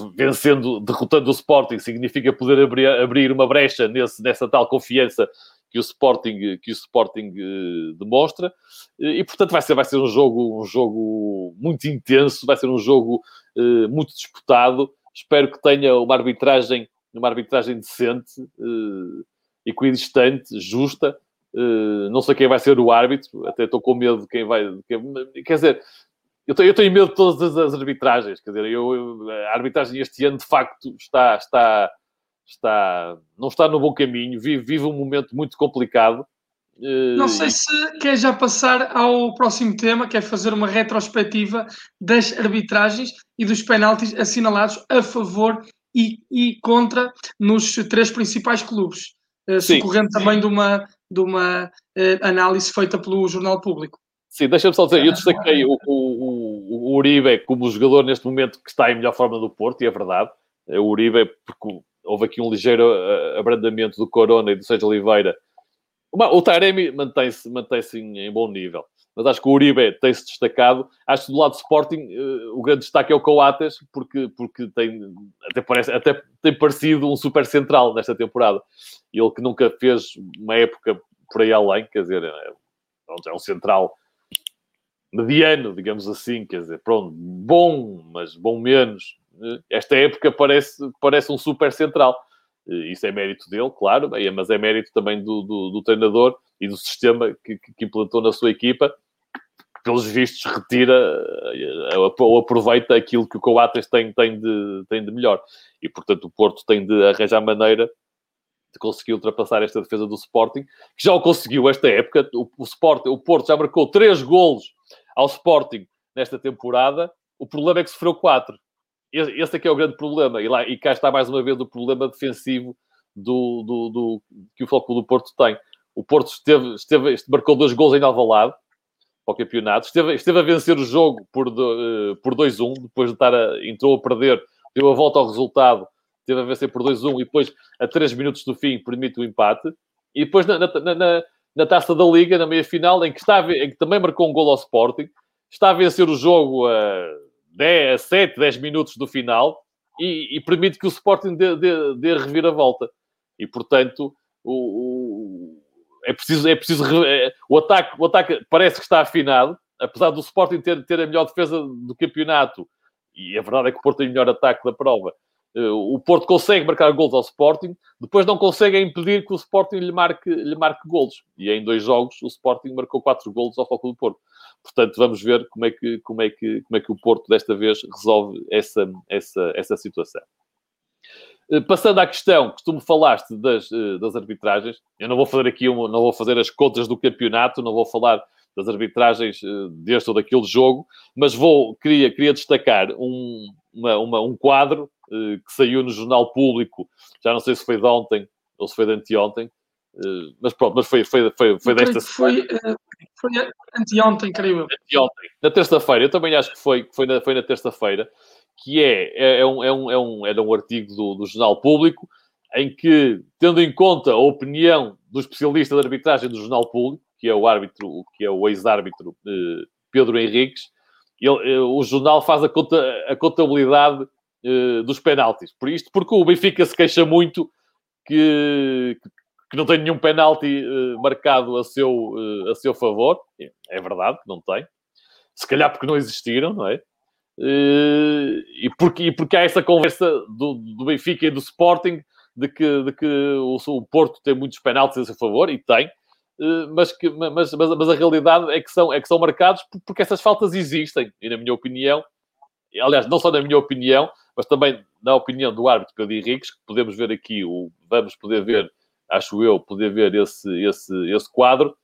vencendo, derrotando o Sporting, significa poder abrir, abrir uma brecha nesse, nessa tal confiança que o Sporting, que o Sporting uh, demonstra, e portanto vai ser, vai ser um jogo, um jogo muito intenso, vai ser um jogo uh, muito disputado. Espero que tenha uma arbitragem, uma arbitragem decente, uh, equidistante, justa. Uh, não sei quem vai ser o árbitro, até estou com medo de quem vai... De quem, quer dizer, eu tenho, eu tenho medo de todas as arbitragens, quer dizer, eu, eu, a arbitragem este ano, de facto, está... está Está, não está no bom caminho, vive, vive um momento muito complicado. Não sei se quer já passar ao próximo tema, que é fazer uma retrospectiva das arbitragens e dos penaltis assinalados a favor e, e contra nos três principais clubes, Sim. socorrendo também de uma, de uma uh, análise feita pelo Jornal Público. Sim, deixa-me só dizer, eu destaquei o, o, o Uribe como jogador neste momento que está em melhor forma do Porto, e é verdade. O Uribe, porque houve aqui um ligeiro abrandamento do Corona e do Sérgio Oliveira. O Taremi mantém-se, mantém-se em bom nível. Mas acho que o Uribe tem-se destacado. Acho que do lado do Sporting o grande destaque é o Coates, porque, porque tem, até, parece, até tem parecido um super central nesta temporada. Ele que nunca fez uma época por aí além, quer dizer, é um central mediano, digamos assim, quer dizer, pronto, bom, mas bom menos. Esta época parece, parece um super central. Isso é mérito dele, claro, mas é mérito também do, do, do treinador e do sistema que, que implantou na sua equipa, que, pelos vistos, retira ou aproveita aquilo que o Coates tem, tem, de, tem de melhor. E, portanto, o Porto tem de arranjar maneira de conseguir ultrapassar esta defesa do Sporting, que já o conseguiu esta época. O, o, Sporting, o Porto já marcou três golos ao Sporting nesta temporada. O problema é que sofreu quatro. Esse é que é o grande problema. E, lá, e cá está mais uma vez o problema defensivo do, do, do, que o Futebol do Porto tem. O Porto esteve, esteve, marcou dois gols em Alvalade para o campeonato. Esteve, esteve a vencer o jogo por, uh, por dois a um. Depois de estar a, entrou a perder, deu a volta ao resultado. Esteve a vencer por dois a um. E depois, a três minutos do fim, permite o empate. E depois, na, na, na, na Taça da Liga, na meia-final, em, em que também marcou um gol ao Sporting, está a vencer o jogo a... dez, sete, dez minutos do final e, e permite que o Sporting dê, dê, dê a reviravolta. E, portanto, o, o, é preciso... É preciso é, o, ataque, o ataque parece que está afinado, apesar do Sporting ter, ter a melhor defesa do campeonato. E a verdade é que o Porto tem o melhor ataque da prova. O Porto consegue marcar golos ao Sporting, depois não consegue impedir que o Sporting lhe marque, lhe marque golos. E em dois jogos o Sporting marcou quatro golos ao Futebol do Porto. Portanto, vamos ver como é que, como é que, como é que o Porto desta vez resolve essa, essa, essa situação. Passando à questão que tu me falaste das, das arbitragens, eu não vou fazer aqui uma, não vou fazer as contas do campeonato, não vou falar das arbitragens deste ou daquele jogo, mas vou, queria, queria destacar um, uma, uma, um quadro uh, que saiu no Jornal Público, já não sei se foi de ontem ou se foi de anteontem, uh, mas pronto, mas foi, foi, foi, foi desta semana. Foi, uh, foi anteontem, creio eu. Anteontem, na terça-feira, eu também acho que foi, foi, na, foi na terça-feira, que é, é, é, um, é, um, é um, era um artigo do, do Jornal Público, em que, tendo em conta a opinião do especialista de arbitragem do Jornal Público, que é o árbitro, que é o ex-árbitro eh, Pedro Henriques, ele, eh, o jornal faz a, conta, a contabilidade eh, dos penaltis. Por isto, porque o Benfica se queixa muito que, que não tem nenhum penalti eh, marcado a seu, eh, a seu favor. É verdade que não tem. Se calhar porque não existiram, não é? Eh, e, porque, e porque há essa conversa do, do Benfica e do Sporting de que, de que o, o Porto tem muitos penaltis a seu favor, e tem. Mas, que, mas, mas, mas a realidade é que, são, é que são marcados porque essas faltas existem. E na minha opinião, aliás, não só na minha opinião, mas também na opinião do árbitro Pedro Henriques, que podemos ver aqui, o, vamos poder ver, acho eu, poder ver esse, esse, esse quadro.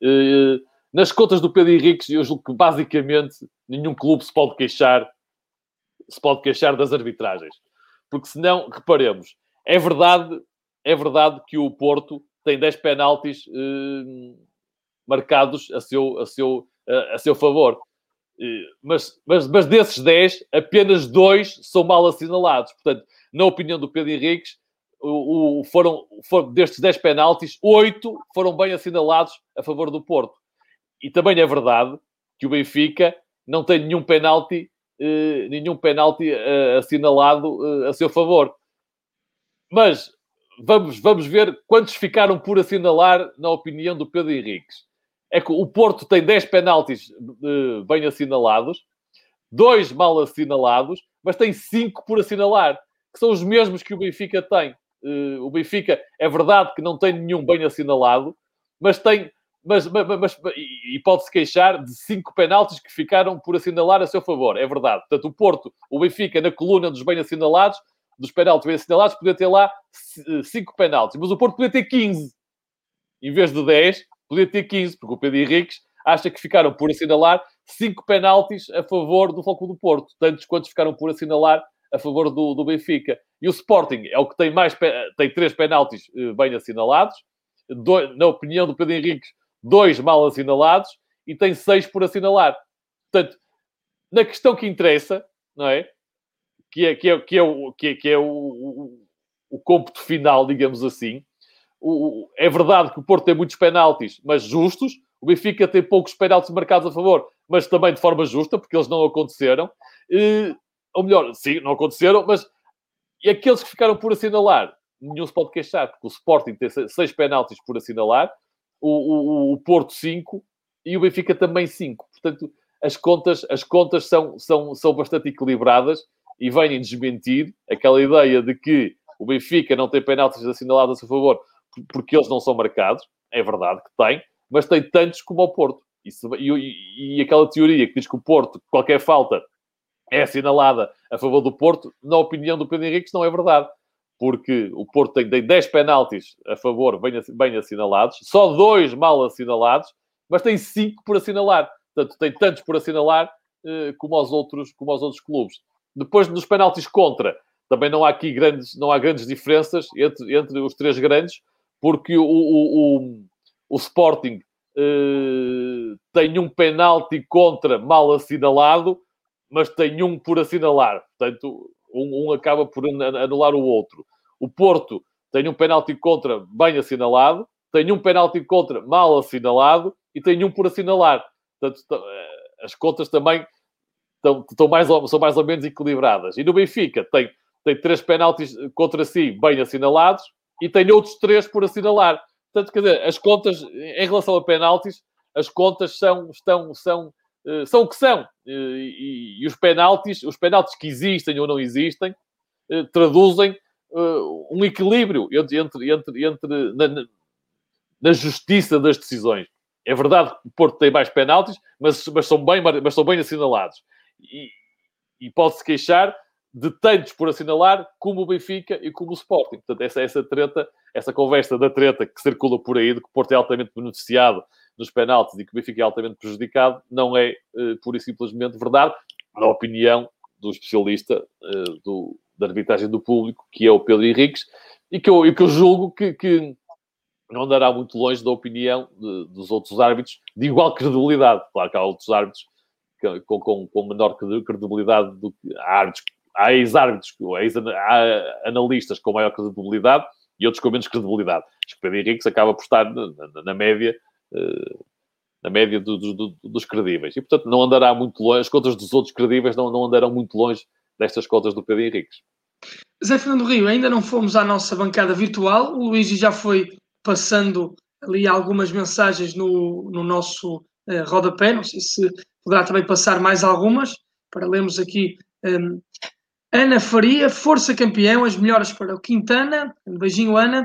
Nas contas do Pedro Henriques, eu julgo que basicamente nenhum clube se pode queixar, se pode queixar das arbitragens. Porque senão, reparemos, é verdade, é verdade que o Porto tem dez penaltis eh, marcados a seu, a seu, a, a seu favor. Eh, mas, mas, mas desses dez, apenas dois são mal assinalados. Portanto, na opinião do Pedro Henriques, o, o, foram, foram, destes dez penaltis, oito foram bem assinalados a favor do Porto. E também é verdade que o Benfica não tem nenhum penalti, eh, nenhum penalti eh, assinalado eh, a seu favor. Mas vamos, vamos ver quantos ficaram por assinalar, na opinião do Pedro Henriques. É que o Porto tem dez penaltis uh, bem assinalados, dois mal assinalados, mas tem cinco por assinalar, que são os mesmos que o Benfica tem. Uh, o Benfica, é verdade que não tem nenhum bem assinalado, mas tem... Mas, mas, mas, e pode-se queixar de cinco penaltis que ficaram por assinalar a seu favor. É verdade. Portanto, o Porto, o Benfica, na coluna dos bem assinalados, dos penaltis bem assinalados, podia ter lá cinco penaltis. Mas o Porto podia ter quinze. Em vez de dez, podia ter quinze, porque o Pedro Henriques acha que ficaram por assinalar cinco penaltis a favor do Futebol do Porto. Tantos quantos ficaram por assinalar a favor do, do Benfica. E o Sporting é o que tem mais, tem três penaltis bem assinalados. Do, na opinião do Pedro Henriques, dois mal assinalados e tem seis por assinalar. Portanto, na questão que interessa, não é? Que é, que é, que é, o, que é, que é o, o, o cômputo final, digamos assim. O, é verdade que o Porto tem muitos penaltis, mas justos. O Benfica tem poucos penaltis marcados a favor, mas também de forma justa, porque eles não aconteceram. E, ou melhor, sim, não aconteceram, mas e aqueles que ficaram por assinalar, nenhum se pode queixar, porque o Sporting tem seis penaltis por assinalar, O, o, o Porto cinco e o Benfica também cinco. Portanto, as contas, as contas são, são, são bastante equilibradas e vêm desmentir aquela ideia de que o Benfica não tem penaltis assinalados a seu favor porque eles não são marcados. É verdade que tem, mas tem tantos como o Porto. E, se, e, e, e aquela teoria que diz que o Porto, qualquer falta é assinalada a favor do Porto, na opinião do Pedro Henriques, não é verdade. Porque o Porto tem dez penaltis a favor bem, bem assinalados, só dois mal assinalados, mas tem cinco por assinalar. Portanto, tem tantos por assinalar eh, como, aos outros, como aos outros clubes. Depois, nos penaltis contra, também não há aqui grandes, não há grandes diferenças entre, entre os três grandes, porque o, o, o, o Sporting eh, tem um penalti contra mal assinalado, mas tem um por assinalar. Portanto, um, um acaba por anular o outro. O Porto tem um penalti contra bem assinalado, tem um penalti contra mal assinalado e tem um por assinalar. Portanto, as contas também estão, estão mais ou, são mais ou menos equilibradas. E no Benfica tem, tem três penaltis contra si bem assinalados e tem outros três por assinalar. Portanto, quer dizer, as contas, em relação a penaltis, as contas são, estão, são, são o que são. E, e, e os penaltis, os penaltis que existem ou não existem, traduzem um equilíbrio entre, entre, entre, entre na, na justiça das decisões. É verdade que o Porto tem mais penaltis, mas, mas, são, bem, mas são bem assinalados. E, e pode-se queixar de tantos por assinalar como o Benfica e como o Sporting. Portanto, essa, essa treta, essa conversa da treta que circula por aí, de que o Porto é altamente beneficiado nos penaltis e que o Benfica é altamente prejudicado, não é uh, pura e simplesmente verdade, na opinião do especialista uh, do, da arbitragem do público, que é o Pedro Henriques, e que eu, e que eu julgo que, que não andará muito longe da opinião de, dos outros árbitros de igual credibilidade. Claro que há outros árbitros com, com, com menor credibilidade do que há árbitros. Há ex-árbitros, há analistas com maior credibilidade e outros com menos credibilidade. Acho que o Pedro Henriques acaba por estar na, na, na média, uh, na média do, do, do, dos credíveis. E, portanto, não andará muito longe. As contas dos outros credíveis não, não andarão muito longe destas contas do Pedro Henriques. Zé Fernando Rio, ainda não fomos à nossa bancada virtual. O Luís já foi passando ali algumas mensagens no, no nosso uh, rodapé. Não sei se poderá também passar mais algumas para lermos aqui. Um, Ana Faria, força campeão, as melhoras para o Quintana. Um beijinho, Ana.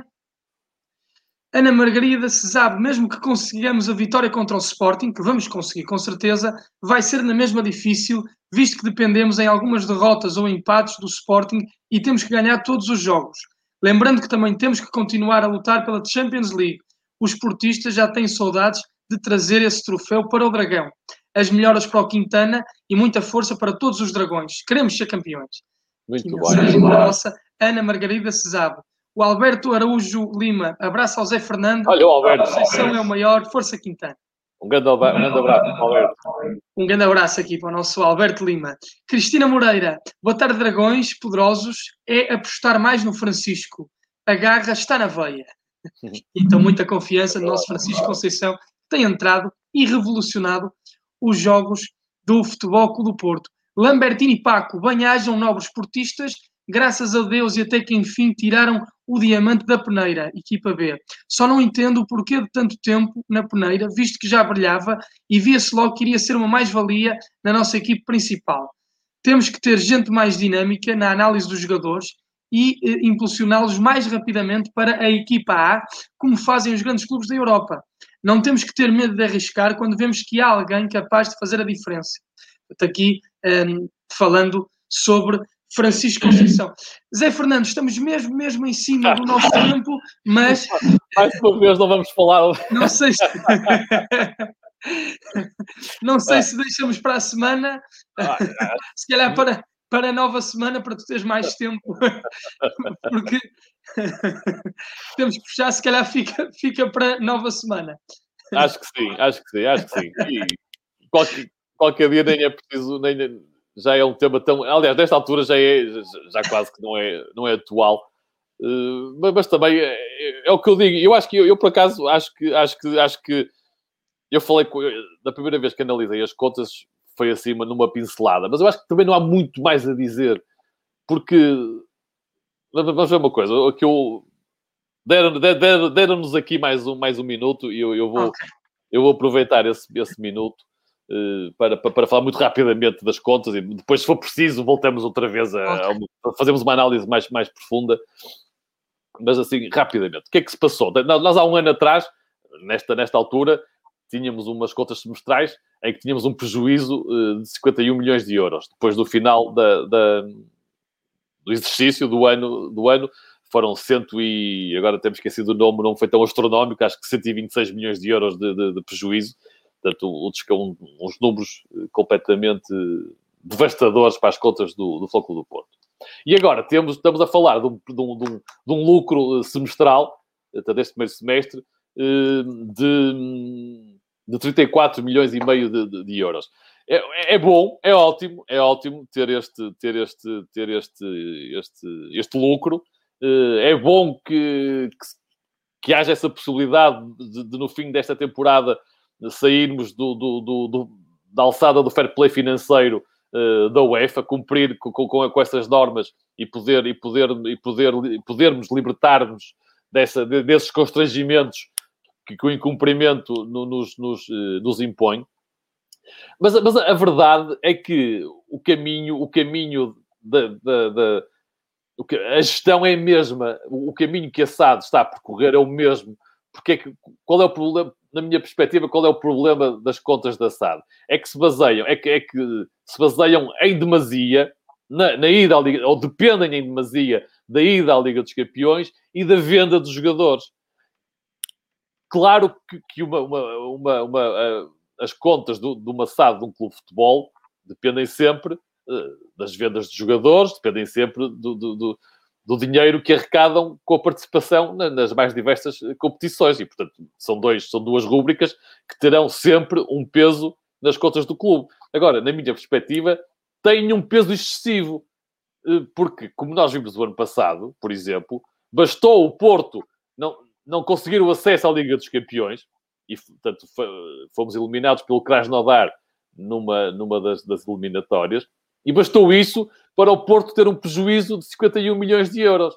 Ana Margarida, se sabe, mesmo que consigamos a vitória contra o Sporting, que vamos conseguir com certeza, vai ser na mesma difícil, visto que dependemos em algumas derrotas ou empates do Sporting e temos que ganhar todos os jogos. Lembrando que também temos que continuar a lutar pela Champions League. Os portistas já têm saudades de trazer esse troféu para o Dragão. As melhoras para o Quintana e muita força para todos os dragões. Queremos ser campeões. Muito bom. Da nossa Ana Margarida Cesabo. O Alberto Araújo Lima. Abraço ao Zé Fernando. Olha o Alberto. A Conceição é o maior. Força Quintana. Um grande, um grande abraço, Alberto. Um grande abraço aqui para o nosso Alberto Lima. Cristina Moreira. Boa tarde, dragões poderosos. É apostar mais no Francisco. A garra está na veia. Então, muita confiança no nosso Francisco Conceição, que tem entrado e revolucionado os jogos do Futebol Clube do Porto. Lambertini e Paco, bem-hajam nobres portistas, graças a Deus, e até que enfim tiraram o diamante da peneira, equipa B. Só não entendo o porquê de tanto tempo na peneira, visto que já brilhava e via-se logo que iria ser uma mais-valia na nossa equipe principal. Temos que ter gente mais dinâmica na análise dos jogadores e eh, impulsioná-los mais rapidamente para a equipa A, como fazem os grandes clubes da Europa. Não temos que ter medo de arriscar quando vemos que há alguém capaz de fazer a diferença. Estou aqui um, falando sobre Francisco Conceição. Zé Fernando, estamos mesmo, mesmo em cima do nosso tempo, mas... Mais uma vez não vamos falar... Não sei se... não sei se deixamos para a semana, se calhar para, para a nova semana, para tu teres mais tempo, porque temos que puxar, se calhar fica, fica para nova semana. Acho que sim, acho que sim, acho que sim. E qualquer, qualquer dia nem é preciso, nem, já é um tema tão... Aliás, nesta altura já é, já quase que não é, não é atual. Uh, mas, mas também é, é o que eu digo. Eu acho que, eu, eu por acaso, acho que, acho que, acho que eu falei, com, da primeira vez que analisei as contas, foi assim numa pincelada. Mas eu acho que também não há muito mais a dizer. Porque, vamos ver uma coisa, que eu... Deram-nos deram, deram aqui mais um, mais um minuto e eu, eu, vou, okay. eu vou aproveitar esse, esse minuto uh, para, para, para falar muito rapidamente das contas e depois, se for preciso, voltamos outra vez a, okay. a, a fazermos uma análise mais, mais profunda. Mas assim, rapidamente. O que é que se passou? Nós há um ano atrás, nesta, nesta altura, tínhamos umas contas semestrais em que tínhamos um prejuízo uh, de cinquenta e um milhões de euros. Depois do final da, da, do exercício do ano... Do ano foram cento e... Agora temos esquecido o nome, não foi tão astronómico, acho que cento e vinte e seis milhões de euros de, de, de prejuízo. Portanto, um, uns números completamente devastadores para as contas do, do Futebol Clube do Porto. E agora temos, estamos a falar de um, de um, de um, de um lucro semestral, deste primeiro semestre, de, de trinta e quatro milhões e meio de, de, de euros. É, é bom, é ótimo, é ótimo ter este, ter este, ter este, este, este lucro. É bom que, que, que haja essa possibilidade de, de, no fim desta temporada, sairmos do, do, do, do, da alçada do fair play financeiro uh, da UEFA, cumprir com, com, com essas normas e, poder, e, poder, e, poder, e podermos libertar-nos dessa, de, desses constrangimentos que, que o incumprimento no, nos, nos, uh, nos impõe. Mas, mas a verdade é que o caminho, o caminho da... da, da a gestão é a mesma, o caminho que a S A D está a percorrer é o mesmo. Porque é que, qual é o problema, na minha perspectiva, qual é o problema das contas da S A D? É que se baseiam, é que, é que se baseiam em demasia, na, na ida à Liga, ou dependem em demasia da ida à Liga dos Campeões e da venda dos jogadores. Claro que, que uma, uma, uma, uma, as contas do, de uma S A D, de um clube de futebol, dependem sempre das vendas de jogadores, dependem sempre do, do, do, do dinheiro que arrecadam com a participação nas mais diversas competições. E, portanto, são, dois, são duas rúbricas que terão sempre um peso nas contas do clube. Agora, na minha perspectiva, têm um peso excessivo. Porque, como nós vimos o ano passado, por exemplo, bastou o Porto não, não conseguir o acesso à Liga dos Campeões e, portanto, fomos eliminados pelo Krasnodar numa, numa das, das eliminatórias. E bastou isso para o Porto ter um prejuízo de cinquenta e um milhões de euros.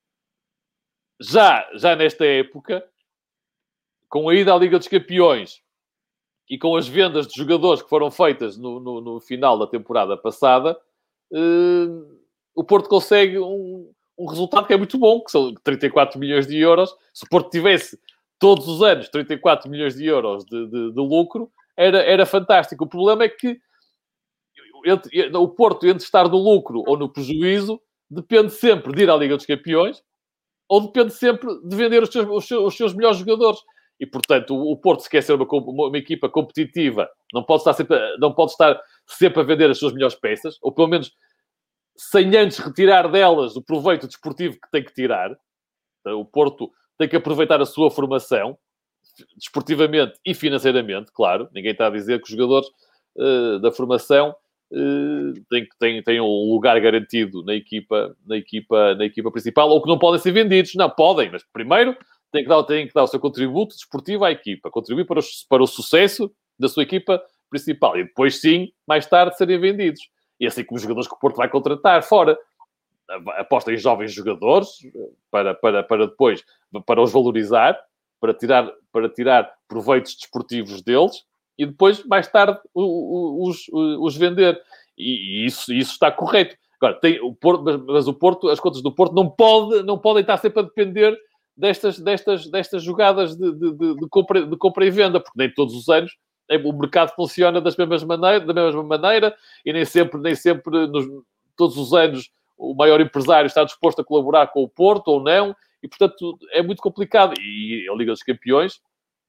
Já, já nesta época, com a ida à Liga dos Campeões e com as vendas de jogadores que foram feitas no, no, no final da temporada passada, eh, o Porto consegue um, um resultado que é muito bom, que são trinta e quatro milhões de euros. Se o Porto tivesse todos os anos trinta e quatro milhões de euros de, de, de lucro, era, era fantástico. O problema é que Entre, o Porto, entre estar no lucro ou no prejuízo, depende sempre de ir à Liga dos Campeões ou depende sempre de vender os seus, os seus, os seus melhores jogadores. E, portanto, o, o Porto, se quer ser uma, uma, uma equipa competitiva, não pode, estar sempre, não pode estar sempre a vender as suas melhores peças, ou pelo menos sem antes retirar delas o proveito desportivo que tem que tirar. Então, o Porto tem que aproveitar a sua formação, desportivamente e financeiramente, claro. Ninguém está a dizer que os jogadores uh, da formação Uh, tem, tem, tem um lugar garantido na equipa, na, equipa, na equipa principal, ou que não podem ser vendidos. Não, podem, mas primeiro tem que dar, tem que dar o seu contributo desportivo à equipa, contribuir para o, para o sucesso da sua equipa principal, e depois sim, mais tarde, serem vendidos. E assim como os jogadores que o Porto vai contratar fora. aposta em jovens jogadores para, para, para depois, para os valorizar, para tirar, para tirar proveitos desportivos deles e depois, mais tarde, os, os vender. E, e isso, isso está correto. Agora, tem o Porto, mas, mas o Porto, as contas do Porto não, pode, não podem estar sempre a depender destas, destas, destas jogadas de, de, de, de, compra, de compra e venda, porque nem todos os anos o mercado funciona das mesmas maneira, da mesma maneira e nem sempre, nem sempre nos, todos os anos o maior empresário está disposto a colaborar com o Porto ou não, e portanto é muito complicado. E a Liga dos Campeões,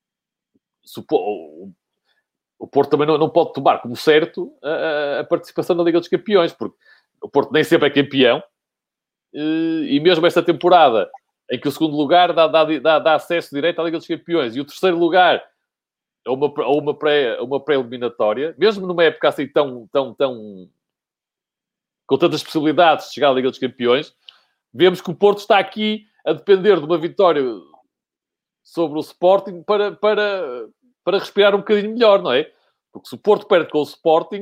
o, o Porto também não, não pode tomar como certo a, a participação na Liga dos Campeões, porque o Porto nem sempre é campeão, e mesmo esta temporada em que o segundo lugar dá, dá, dá, dá acesso direto à Liga dos Campeões e o terceiro lugar a uma, a uma, pré, a uma pré-eliminatória, mesmo numa época assim tão, tão, tão com tantas possibilidades de chegar à Liga dos Campeões, vemos que o Porto está aqui a depender de uma vitória sobre o Sporting para, para, para respirar um bocadinho melhor, não é? Porque se o Porto perde com o Sporting,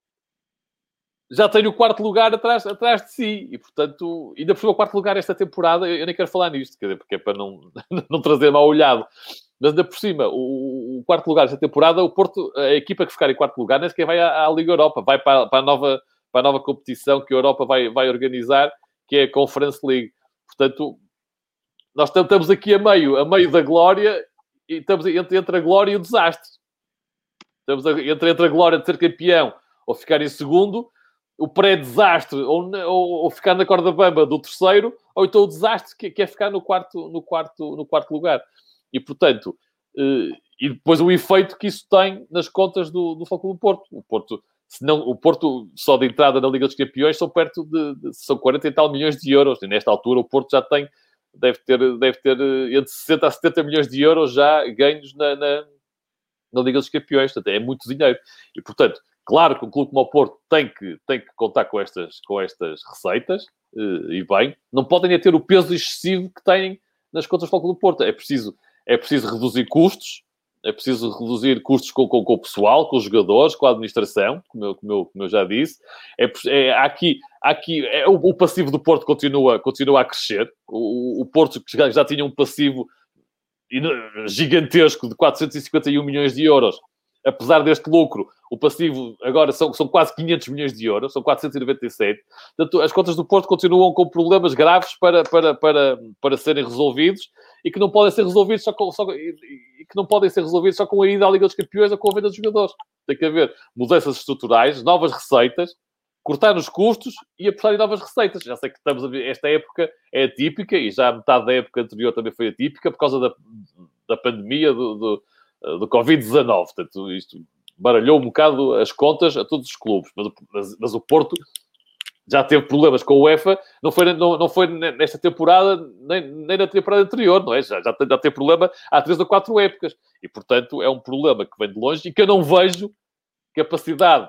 já tem o quarto lugar atrás, atrás de si. E, portanto, ainda por cima o quarto lugar esta temporada, eu nem quero falar nisto, quer dizer, porque é para não, não trazer mal olhado. Mas ainda por cima, o, o quarto lugar esta temporada, o Porto, a equipa que ficar em quarto lugar, nem sequer vai à, à Liga Europa, vai para, para, a nova, para a nova competição que a Europa vai, vai organizar, que é a Conference League. Portanto, nós estamos aqui a meio, a meio da glória, e estamos entre, entre a glória e o desastre. Estamos a, entre, entre a glória de ser campeão ou ficar em segundo, o pré-desastre, ou, ou, ou ficar na corda bamba do terceiro, ou então o desastre que, que é ficar no quarto, no, quarto, no quarto lugar. E, portanto, eh, e depois o efeito que isso tem nas contas do, do Futebol do Porto. O Porto, se não, o Porto, só de entrada na Liga dos Campeões, são perto de, de são quarenta e tal milhões de euros. E nesta altura o Porto já tem, deve ter, deve ter entre sessenta a setenta milhões de euros já ganhos na, na, na Liga dos Campeões. Portanto, é muito dinheiro. E, portanto, claro que um clube como o Porto tem que, tem que contar com estas, com estas receitas, e bem, não podem é ter o peso excessivo que têm nas contas do Futebol do Porto. É preciso, é preciso reduzir custos, é preciso reduzir custos com, com, com o pessoal, com os jogadores, com a administração, como eu, como eu, como eu já disse. É, é, aqui, aqui é, o, o passivo do Porto continua, continua a crescer. O, o Porto já, já tinha um passivo gigantesco de quatrocentos e cinquenta e um milhões de euros. Apesar deste lucro, o passivo agora são, são quase quinhentos milhões de euros, são quatrocentos e noventa e sete. Portanto, as contas do Porto continuam com problemas graves para, para, para, para serem resolvidos e que não podem ser resolvidos só com, só, e, e que não podem ser resolvidos só com a ida à Liga dos Campeões ou com a venda dos jogadores. Tem que haver mudanças estruturais, novas receitas, cortar nos custos e apostar em novas receitas. Já sei que estamos a ver, esta época é atípica e já a metade da época anterior também foi atípica por causa da, da pandemia do, do do covid dezanove, portanto, isto baralhou um bocado as contas a todos os clubes, mas, mas, mas o Porto já teve problemas com a UEFA, não foi, não, não foi nesta temporada, nem, nem na temporada anterior, não é? Já, já, tem, já tem problema há três ou quatro épocas, e, portanto, é um problema que vem de longe e que eu não vejo capacidade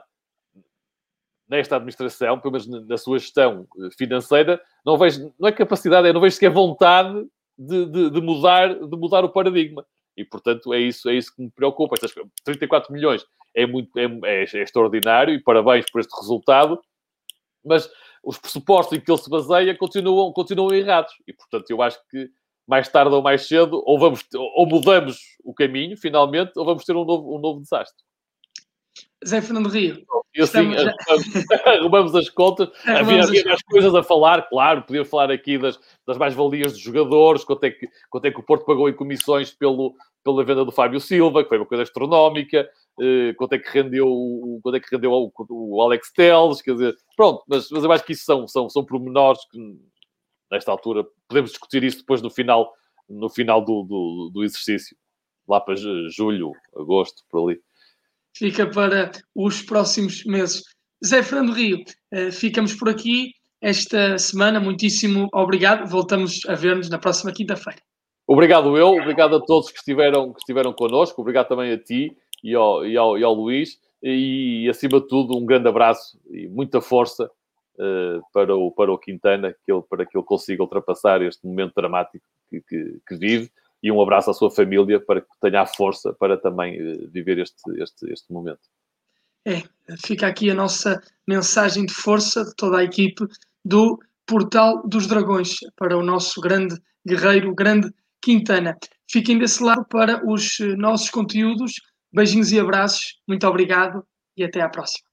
nesta administração, pelo menos na sua gestão financeira, não vejo, não é capacidade, é não vejo sequer vontade de, de, de, mudar, de mudar o paradigma. E, portanto, é isso, é isso que me preocupa. Estas trinta e quatro milhões é, muito, é, é, é extraordinário e parabéns por este resultado, mas os pressupostos em que ele se baseia continuam, continuam errados. E, portanto, eu acho que mais tarde ou mais cedo ou, vamos, ou mudamos o caminho, finalmente, ou vamos ter um novo, um novo desastre. Zé Fernando Rio. E assim já... arrumamos, arrumamos as contas. Arrumamos havia, havia as... mais coisas a falar, claro. Podia falar aqui das, das mais-valias dos jogadores, quanto é, que, quanto é que o Porto pagou em comissões pelo, pela venda do Fábio Silva, que foi uma coisa astronómica. Eh, quanto é que rendeu, quanto é que rendeu o, o Alex Telles, quer dizer, pronto. Mas, mas eu acho que isso são, são, são pormenores que, nesta altura, podemos discutir isso depois no final, no final do, do, do exercício. Lá para julho, agosto, por ali. Fica para os próximos meses. Zé Fernando Rio, ficamos por aqui esta semana. Muitíssimo obrigado. Voltamos a ver-nos na próxima quinta-feira. Obrigado eu, obrigado a todos que estiveram, que estiveram connosco, obrigado também a ti e ao, e ao, e ao Luís. E, acima de tudo, um grande abraço e muita força uh, para, o, para o Quintana, que ele, para que ele consiga ultrapassar este momento dramático que, que, que vive. E um abraço à sua família para que tenha a força para também uh, viver este, este, este momento. É, fica aqui a nossa mensagem de força de toda a equipe do Portal dos Dragões, para o nosso grande guerreiro, o grande Quintana. Fiquem desse lado para os nossos conteúdos. Beijinhos e abraços. Muito obrigado e até à próxima.